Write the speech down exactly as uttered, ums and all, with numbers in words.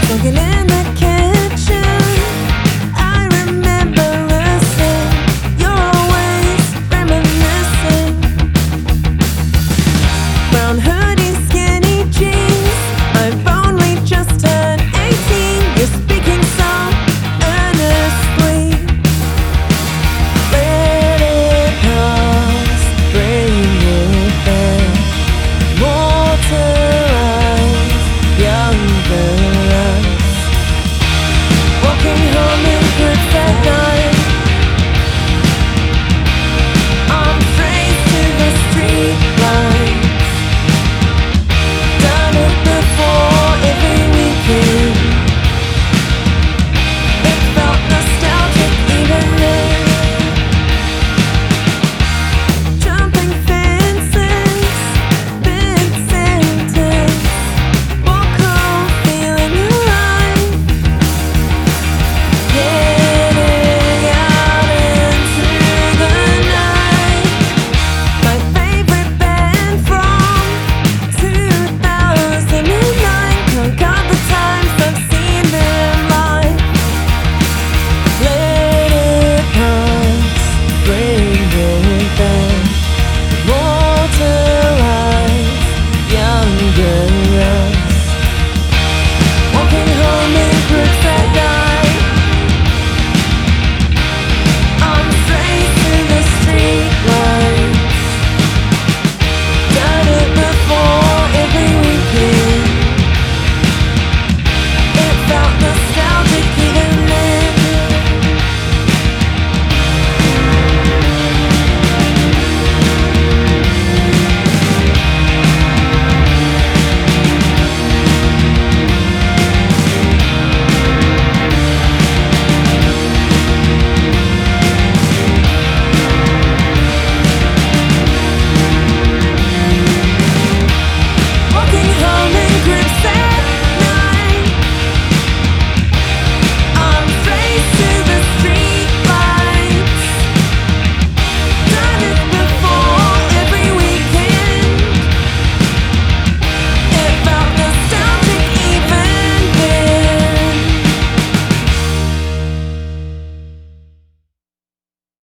Cooking in the kitchen, I remember us saying, you're always reminiscing. Brown hoodie, skinny jeans, I've only just turned eighteen. You're speaking so earnestly. Let it pass, bring it back. Water eyes, younger us. Walking home